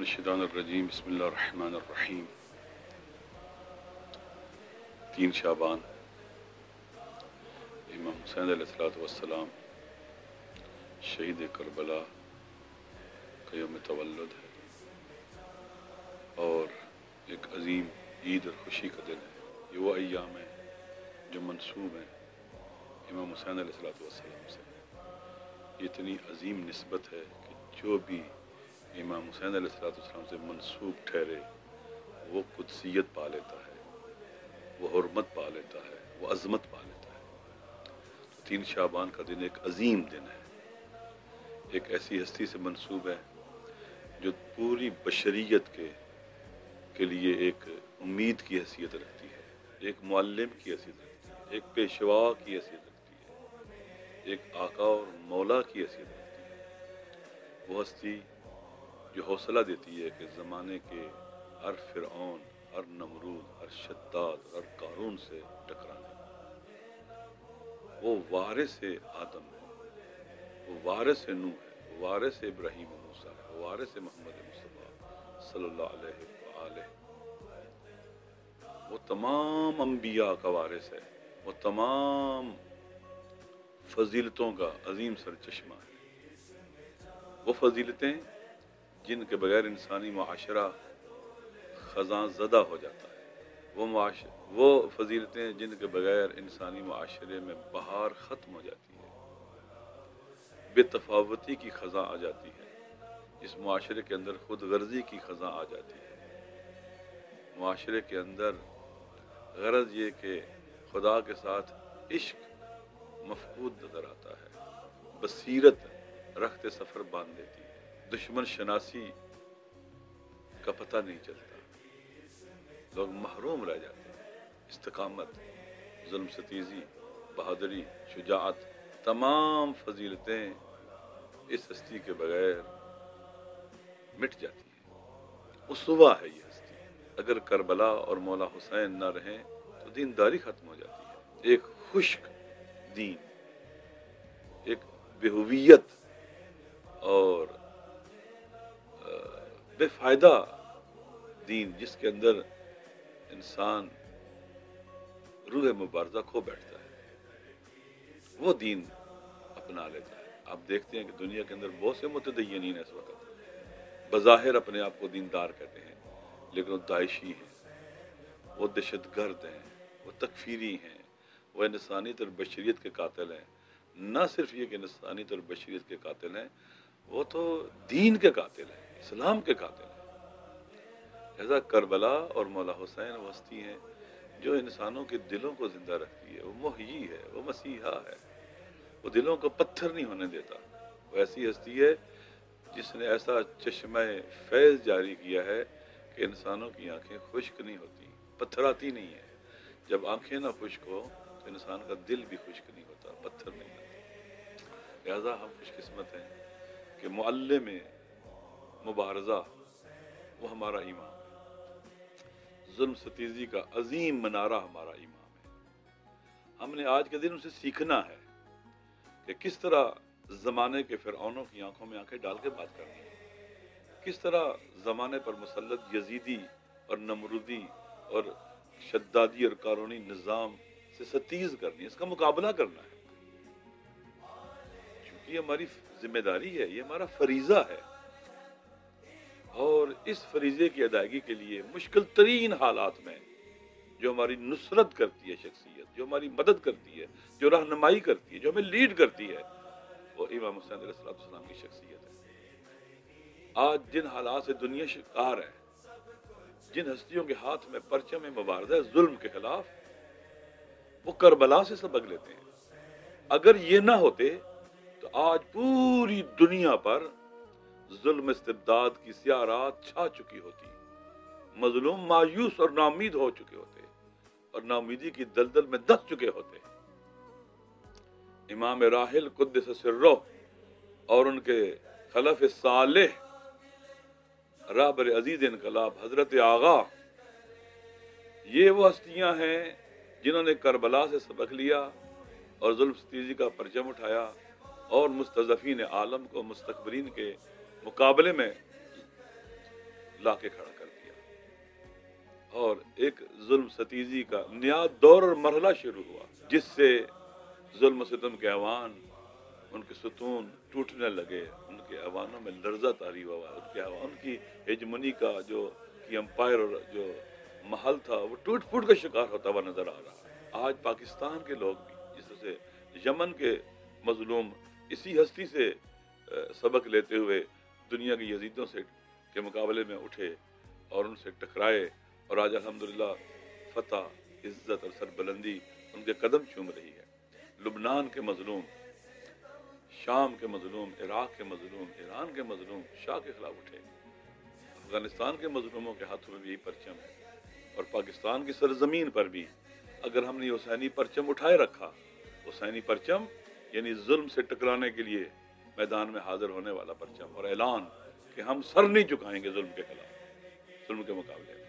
الشیطان الرجیم بسم اللہ الرحمن الرحیم 3 شعبان امام حسین علیہ السلام شہید کربلا کا یوم تولد ہے اور ایک عظیم عید اور خوشی کا دن ہے۔ یہ وہ ایام ہیں جو منسوب ہیں امام حسین علیہ السلام سے۔ یہ اتنی عظیم نسبت ہے کہ جو بھی امام حسین علیہ السلام سے منسوب ٹھہرے وہ قدسیت پا لیتا ہے، وہ حرمت پا لیتا ہے، وہ عظمت پا لیتا ہے۔ تو 3 شعبان کا دن ایک عظیم دن ہے، ایک ایسی ہستی سے منسوب ہے جو پوری بشریت کے لیے ایک امید کی حیثیت رکھتی ہے، ایک معلم کی حیثیت رکھتی ہے، ایک پیشوا کی حیثیت رکھتی ہے، ایک آقا اور مولا کی حیثیت رکھتی ہے۔ وہ ہستی جو حوصلہ دیتی ہے کہ زمانے کے ہر فرعون، ہر نمرود، ہر شداد، ہر قارون سے ٹکرانے۔ وہ وارث آدم ہے، وہ وارث نوح ہے، وہ وارث ابراہیم و موسیٰ ہے، وہ وارث محمد مصطفیٰ صلی اللہ علیہ وآلہ۔ وہ تمام انبیاء کا وارث ہے، وہ تمام فضیلتوں کا عظیم سرچشمہ ہے۔ وہ فضیلتیں جن کے بغیر انسانی معاشرہ خزاں زدہ ہو جاتا ہے، وہ فضیلتیں جن کے بغیر انسانی معاشرے میں بہار ختم ہو جاتی ہے، بے تفاوتی کی خزاں آ جاتی ہے، اس معاشرے کے اندر خود غرضی کی خزاں آ جاتی ہے، معاشرے کے اندر غرض یہ کہ خدا کے ساتھ عشق مفقود نظر آتا ہے، بصیرت رخت سفر باندھ دیتی ہے، دشمن شناسی کا پتہ نہیں چلتا، لوگ محروم رہ جاتے ہیں۔ استقامت، ظلم ستیزی، بہادری، شجاعت، تمام فضیلتیں اس ہستی کے بغیر مٹ جاتی ہیں۔ اسوہ ہے یہ ہستی۔ اگر کربلا اور مولا حسین نہ رہیں تو دینداری ختم ہو جاتی ہے۔ ایک خشک دین، ایک بے ہویت اور بے فائدہ دین جس کے اندر انسان روح مبارزہ کھو بیٹھتا ہے، وہ دین اپنا لیتا ہے۔ آپ دیکھتے ہیں کہ دنیا کے اندر بہت سے متدینین اس وقت بظاہر اپنے آپ کو دیندار کہتے ہیں، لیکن وہ داعشی ہیں، وہ دہشت گرد ہیں، وہ تکفیری ہیں، وہ انسانیت اور بشریت کے قاتل ہیں۔ نہ صرف یہ کہ انسانیت اور بشریت کے قاتل ہیں، وہ تو دین کے قاتل ہیں، اسلام کے قاتل ہیں۔ لہذا کربلا اور مولا حسین وہ ہستی ہیں جو انسانوں کے دلوں کو زندہ رکھتی ہے، وہ محیی ہے، وہ مسیحا ہے، وہ دلوں کو پتھر نہیں ہونے دیتا۔ وہ ایسی ہستی ہے جس نے ایسا چشمہ فیض جاری کیا ہے کہ انسانوں کی آنکھیں خشک نہیں ہوتی، پتھراتی نہیں ہیں۔ جب آنکھیں نہ خشک ہو تو انسان کا دل بھی خشک نہیں ہوتا، پتھر نہیں ہوتا۔ لہذا ہم خوش قسمت ہیں کہ معلم مبارزہ وہ ہمارا امام ہے، ظلم ستیزی کا عظیم منارہ ہمارا امام ہے۔ ہم نے آج کے دن اسے سیکھنا ہے کہ کس طرح زمانے کے فرعونوں کی آنکھوں میں آنکھیں ڈال کے بات کرنی ہے، کس طرح زمانے پر مسلط یزیدی اور نمرودی اور شدادی اور قارونی نظام سے ستیز کرنی ہے، اس کا مقابلہ کرنا ہے، کیونکہ یہ ہماری ذمہ داری ہے، یہ ہمارا فریضہ ہے۔ اور اس فریضے کی ادائیگی کے لیے مشکل ترین حالات میں جو ہماری نصرت کرتی ہے شخصیت، جو ہماری مدد کرتی ہے، جو رہنمائی کرتی ہے، جو ہمیں لیڈ کرتی ہے، وہ امام حسین علیہ السلام کی شخصیت ہے۔ آج جن حالات سے دنیا شکار ہے، جن ہستیوں کے ہاتھ میں پرچم مبارزہ ہے ظلم کے خلاف، وہ کربلا سے سبق لیتے ہیں۔ اگر یہ نہ ہوتے تو آج پوری دنیا پر ظلم استبداد کی سیاہ رات چھا چکی ہوتی، مظلوم مایوس اور ناامید ہو چکے ہوتے اور ناامیدی کی دلدل میں دس چکے ہوتے۔ امام راحل قدس سرہ اور ان کے خلف صالح رہبر عزیز انقلاب حضرت آغا، یہ وہ ہستیاں ہیں جنہوں نے کربلا سے سبق لیا اور ظلم ستیزی کا پرچم اٹھایا اور مستضعفین عالم کو مستکبرین کے مقابلے میں ला के खड़ा कर दिया और एक जुल्म सतीजी का नया दौर और मरहला शुरू हुआ, जिससे जुल्म सितम के ऐवान, उनके सुतून टूटने लगे, उनके ऐवानों में लर्जा तारी हुआ, उनकी हेजमनी का जो कि एम्पायर और जो महल था वो टूट फूट का शिकार होता हुआ नजर आ रहा। आज पाकिस्तान के लोग भी जिस तरह से यमन के मजलूम इसी हस्ती से सबक लेते हुए दुनिया के यजीदों से के मुकाबले में उठे और उनसे टकराए, और आज अल्हम्दुलिल्लाह फतह, इज्जत और सरबुलंदी उनके कदम चूम रही है। लुबनान के मजलूम, शाम के मजलूम, इराक के मजलूम, ईरान के मजलूम शाह के खिलाफ उठे। अफगानिस्तान के मजलूमों के हाथों में भी यही परचम है, और पाकिस्तान की सरजमीन पर भी अगर हमने हुसैनी परचम उठाए रखा, हुसैनी परचम यानी जुल्म से टकराने के लिए मैदान में हाजिर होने वाला परचम, और ऐलान कि हम सर नहीं झुकाएंगे जुल्म के खिलाफ, जुल्म के मुकाबले में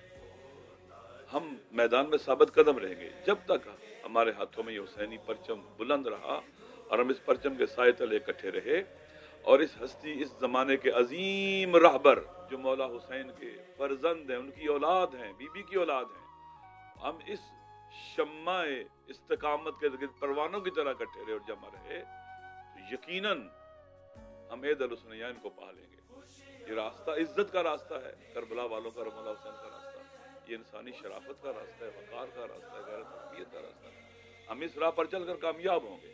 हम मैदान में साबित कदम रहेंगे। जब तक हमारे हाथों में ये हुसैनी परचम बुलंद रहा और हम इस परचम के साए तले इकट्ठे रहे, और इस हस्ती, इस जमाने के अजीम रहबर जो मौला हुसैन के फर्जंद हैं, उनकी औलाद हैं, बीबी की औलाद हैं, हम इस शम्माए इस्तिकामत के गिर्द परवानों की तरह इकट्ठे रहे और जमा रहे, तो यकीनन हम ऐदल हुसैन को पा लेंगे। ये रास्ता इज्जत का रास्ता है, करबला वालों का और मौला हुसैन का रास्ता, ये इंसानी शराफत का रास्ता है, वकार का रास्ता है, गैरत तर्बियत का रास्ता है। हम इस राह पर चलकर कामयाब होंगे।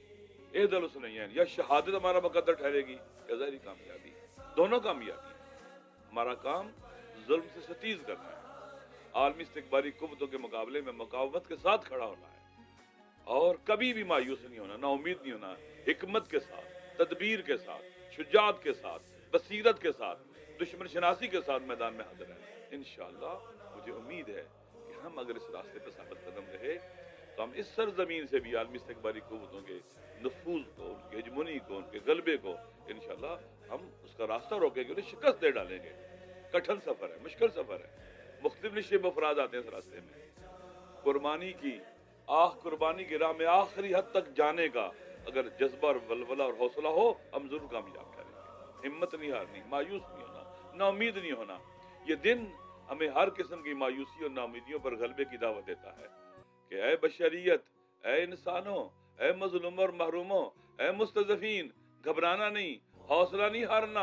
ऐदल हुसैन, या शहादत हमारा मुकद्दर ठहरेगी या ज़ाहिरी कामयाबी, दोनों कामयाबी। हमारा काम जुल्म से सतीज करना है, आलमी इस्तिकबारी कुव्वतों के मुकाबले में मुकावमत के साथ खड़ा होना है, और कभी भी मायूस नहीं होना, ना उम्मीद नहीं होना, हिकमत के साथ, तदबीर के साथ, शुजात के साथ, बसीरत के साथ, दुश्मन शनासी के साथ मैदान में हाजिर रहना। इंशाअल्लाह मुझे उम्मीद है कि हम अगर इस रास्ते पर साबित कदम रहे तो हम इस सरजमीन से भी आलमी इस्तिकबारी कुव्वतों के नफूज को, उनके हेजमनी को, उनके गलबे को इंशाअल्लाह हम उसका रास्ता रोकेंगे, उन्हें शिकस्त दे डालेंगे। कठिन सफर है, मुश्किल सफर है, मुख्तलिफ निश्चित अफराद आते हैं इस रास्ते में। कुर्बानी की कुर्बानी की राह में आखिरी हद तक जाने का अगर जज्बा और वलवला और हौसला हो, हम जरूर कामयाब करेंगे। हिम्मत नहीं हारनी, मायूस नहीं होना, नाउमीद नहीं होना। ये दिन हमें हर किस्म की मायूसी और नाउमीदियों पर गलबे की दावत देता है कि ऐ बशरियत, ऐ इंसानों, ऐ मजलूमों और महरूमों, ऐ मुस्तज़फ़ीन, घबराना नहीं, हौसला नहीं हारना।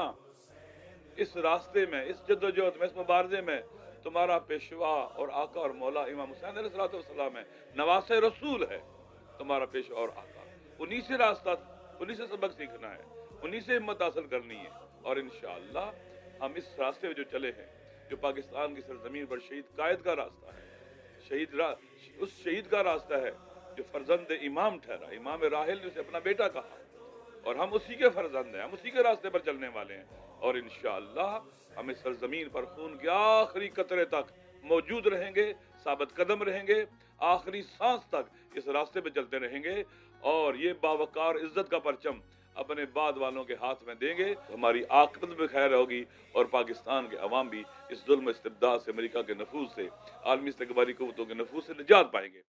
इस रास्ते में, इस जद्दोजहद में, इस मुबारजे में तुम्हारा पेशवा और आका और मौला इमाम हुसैन अलैहिस्सलाम है, नवासे रसूल है तुम्हारा पेशवा और आका। उन्हीं से रास्ता, उन्हीं से सबक सीखना है, उन्हीं से हिम्मत हासिल करनी है, और इंशाअल्लाह हम इस रास्ते में जो चले हैं, जो पाकिस्तान की सरजमीन पर शहीद कायद का रास्ता है, उस शहीद का रास्ता है जो फर्जंद इमाम ठहरा, इमाम राहिल ने उसे अपना बेटा कहा, और हम उसी के फर्जंद हैं, हम उसी के रास्ते पर चलने वाले हैं, और इंशाअल्लाह हम इस सरजमीन पर खून के आखिरी कतरे तक मौजूद रहेंगे, साबित कदम रहेंगे, आखिरी सांस तक इस रास्ते पे चलते रहेंगे, और ये बावकार इज्जत का परचम अपने बाद वालों के हाथ में देंगे तो हमारी आखिरत भी खैर होगी, और पाकिस्तान के अवाम भी इस जुल्म इस्तिबदाद से, अमेरिका के नफूज से, आलमी इस्तिकबारी कुव्वतों के नफूज से निजात पाएंगे।